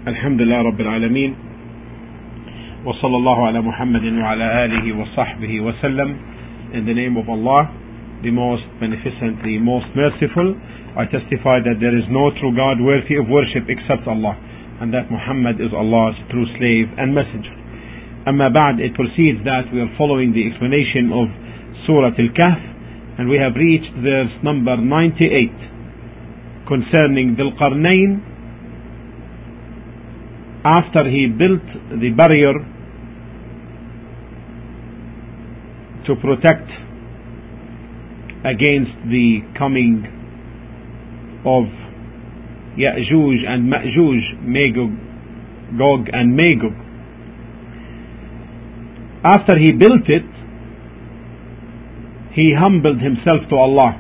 Alhamdulillah Rabbil Alameen. Wa sallallahu ala Muhammadin wa ala alihi wa sahbihi wa sallam. In the name of Allah, the most beneficent, the most merciful, I testify that there is no true God worthy of worship except Allah, and that Muhammad is Allah's true slave and messenger. Amma ba'd, it proceeds that we are following the explanation of Surah Al-Kahf, and we have reached verse number 98 concerning Dhul Qarnayn. After he built the barrier to protect against the coming of Ya'juj and Ma'juj, Gog and Magog. After he built it, he humbled himself to Allah.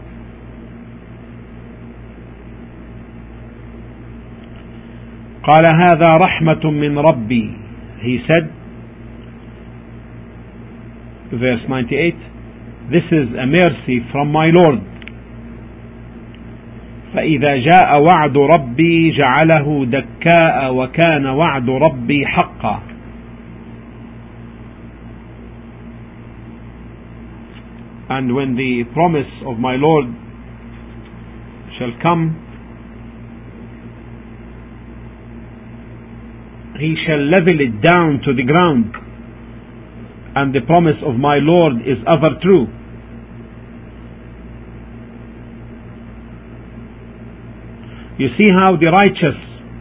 قال هذا رحمة من ربي. He said, verse 98, this is a mercy from my Lord. فإذا جاء وعد ربي جعله دكاء وكان وعد ربي حقا. And when the promise of my Lord shall come, he shall level it down to the ground, and the promise of my Lord is ever true. You see how the righteous,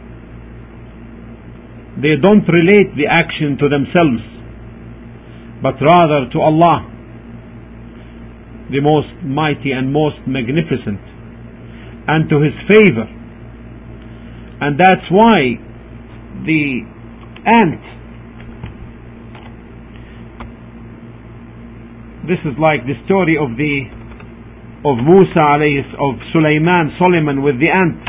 they don't relate the action to themselves, but rather to Allah, the most mighty and most magnificent, and to His favor. And that's why the ant, this is like the story of Musa of Solomon with the ant.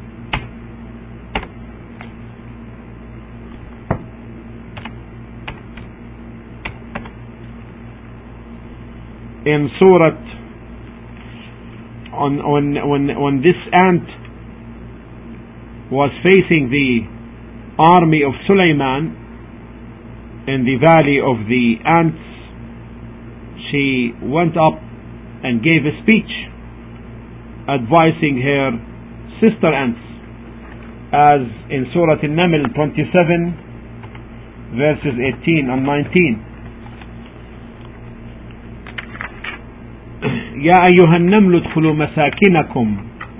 In Surah, when this ant was facing the army of Sulaiman in the valley of the ants, she went up and gave a speech advising her sister ants, as in Surah An-Naml 27 verses 18 and 19. يا أيها النمل ادخلوا مساكنكم.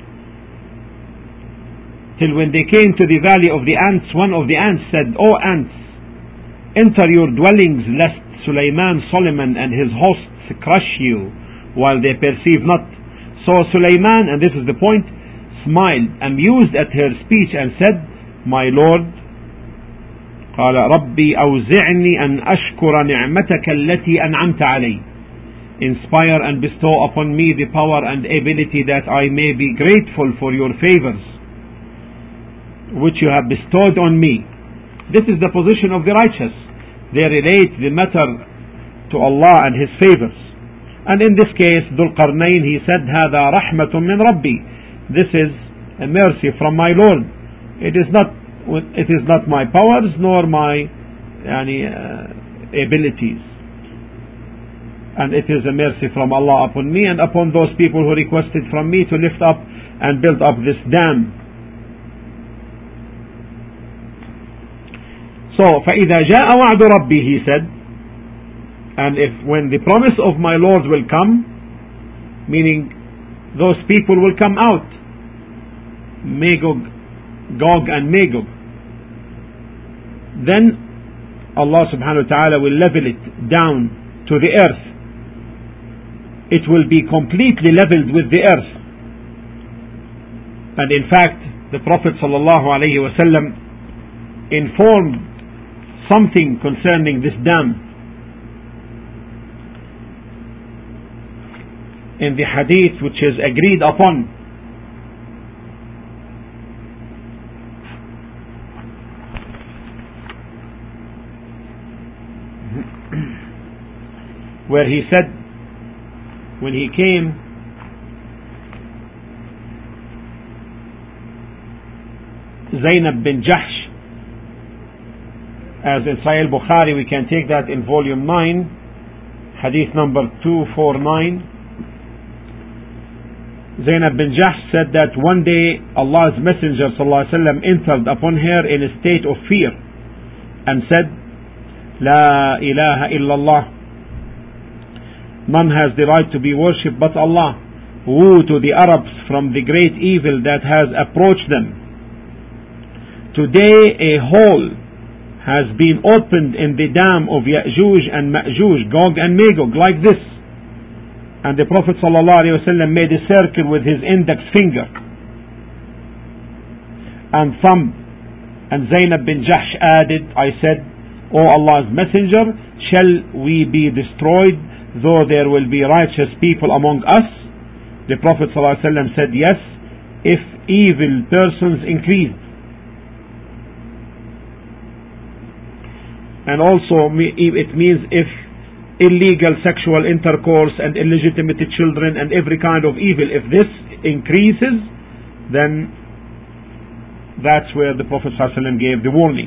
Till when they came to the valley of the ants, one of the ants said, O ants, enter your dwellings, lest Solomon and his hosts crush you while they perceive not. So Sulaiman, and this is the point, smiled, amused at her speech, and said, My Lord, قال ربي أوزعني أن أشكر نعمتك التي أنعمت علي. Inspire and bestow upon me the power and ability that I may be grateful for your favors which you have bestowed on me. This is the position of the righteous. They relate the matter to Allah and His favors. And in this case, Dhul Qarnayn, he said, هذا رحمة من ربي. This is a mercy from my Lord. It is not my powers nor my abilities. And it is a mercy from Allah upon me and upon those people who requested from me to lift up and build up this dam. So, فَإِذَا جَاءَ وَعْدُ رَبِّي, he said, and when the promise of my Lord will come, meaning those people will come out, Gog and Magog, then Allah subhanahu wa ta'ala will level it down to the earth. It will be completely leveled with the earth. And in fact, the Prophet sallallahu alaihi wasallam informed something concerning this dam in the hadith which is agreed upon. Where he said, when he came Zainab bin Jahsh as in Sahih Bukhari. We can take that in volume 9, hadith number 249. Zainab bin Jahsh said that one day Allah's Messenger ﷺ entered upon her in a state of fear and said, La ilaha illallah, none has the right to be worshipped but Allah. Woe to the Arabs from the great evil that has approached them. Today a hole has been opened in the dam of Ya'juj and Ma'juj, Gog and Magog, like this. And the Prophet ﷺ made a circle with his index finger and thumb. And Zainab bin Jahsh added, I said, O Allah's Messenger, shall we be destroyed though there will be righteous people among us? The Prophet ﷺ said, yes, if evil persons increase. And also it means if illegal sexual intercourse and illegitimate children and every kind of evil, if this increases, then that's where the Prophet ﷺ gave the warning.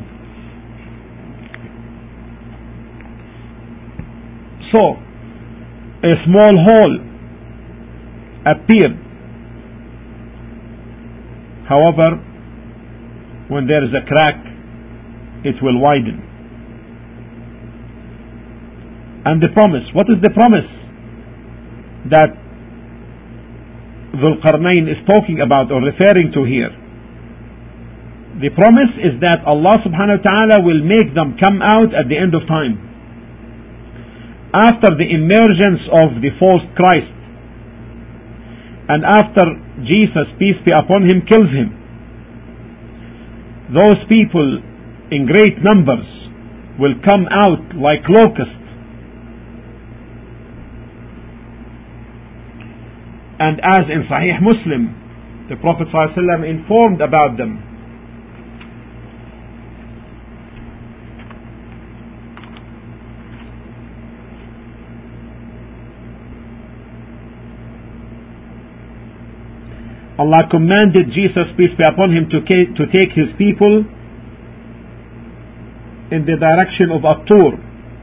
So, a small hole appeared. However, when there is a crack, it will widen. And the promise, what is the promise that Dhul Qarnayn is talking about or referring to here? The promise is that Allah subhanahu wa ta'ala will make them come out at the end of time. After the emergence of the false Christ, and after Jesus, peace be upon him, kills him, those people in great numbers will come out like locusts. And as in Sahih Muslim, the Prophet ﷺ informed about them. Allah commanded Jesus, peace be upon him, to take his people in the direction of At-Tur.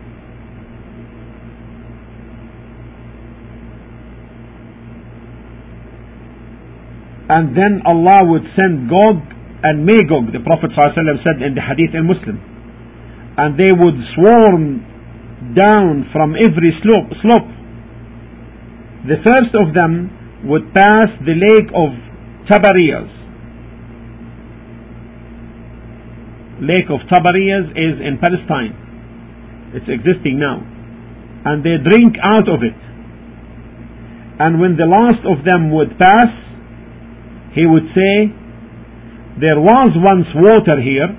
And then Allah would send Gog and Magog, the Prophet ﷺ said in the hadith in Muslim, and they would swarm down from every slope. The first of them would pass the lake of Tabariyas. Lake of Tabariyas is in Palestine. It's existing now. And they drink out of it. And when the last of them would pass, he would say, there was once water here.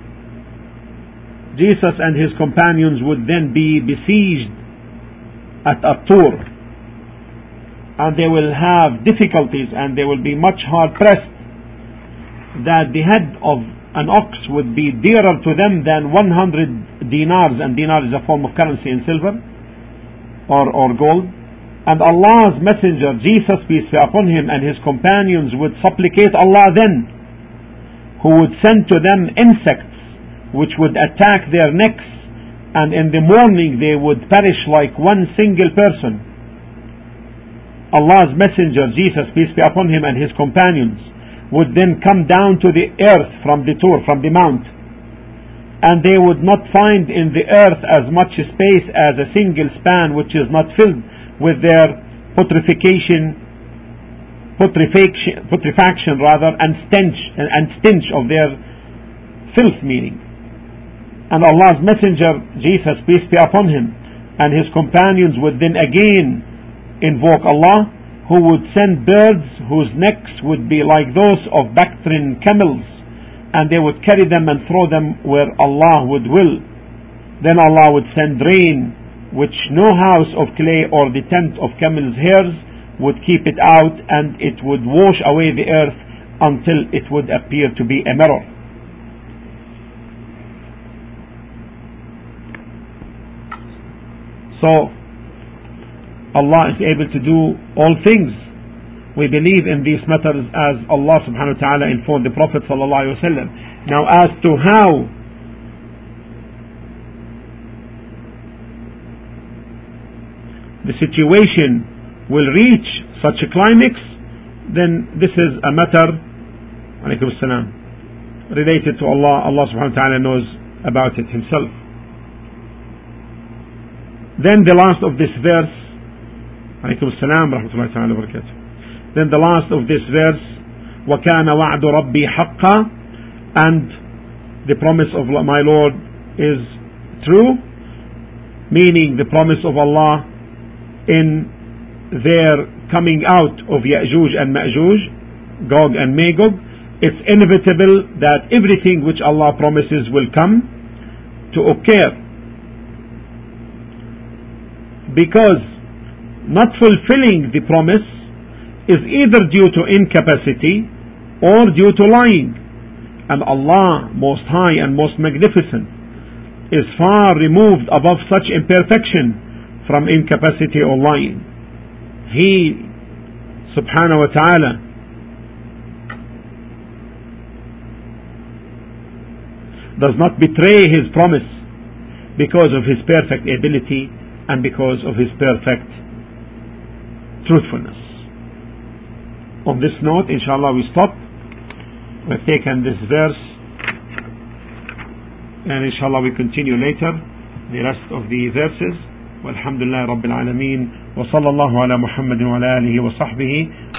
Jesus and his companions would then be besieged at At-Tur, and they will have difficulties and they will be much hard pressed, that the head of an ox would be dearer to them than 100 dinars, and dinar is a form of currency in silver or gold. And Allah's Messenger, Jesus, peace be upon him, and his companions would supplicate Allah then, who would send to them insects which would attack their necks, and in the morning they would perish like one single person. Allah's Messenger, Jesus, peace be upon him, and his companions would then come down to the earth from the Tur, from the mount, and they would not find in the earth as much space as a single span which is not filled with their putrefaction and stench of their filth, meaning. And Allah's Messenger, Jesus, peace be upon him, and his companions would then again invoke Allah, who would send birds whose necks would be like those of Bactrian camels, and they would carry them and throw them where Allah would will. Then Allah would send rain, which no house of clay or the tent of camel's hairs would keep it out, and it would wash away the earth until it would appear to be a mirror. So Allah is able to do all things. We believe in these matters as Allah subhanahu wa ta'ala informed the Prophet sallallahu alaihi wasallam. Now, as to how the situation will reach such a climax, then this is a matter, alaykum as-salam, related to Allah. Allah subhanahu wa ta'ala knows about it himself. Then the last of this verse, alaykum as-salam rahmatullahi ta'ala wa barakatuh. Then the last of this verse, وَكَانَ وَعْدُ رَبِّي حَقًّا, and the promise of my Lord is true, meaning the promise of Allah in their coming out of Ya'juj and Ma'juj, Gog and Magog. It's inevitable that everything which Allah promises will come to occur, because not fulfilling the promise is either due to incapacity or due to lying, and Allah, Most High and Most Magnificent, is far removed above such imperfection from incapacity or lying. He subhanahu wa ta'ala does not betray his promise because of his perfect ability and because of his perfect truthfulness. On this note, inshallah, we stop. We've taken this verse, and inshallah we continue later the rest of the verses. Walhamdulillah Rabbil Alameen, wa sallallahu ala Muhammadin wa ala alihi wa sahbihi.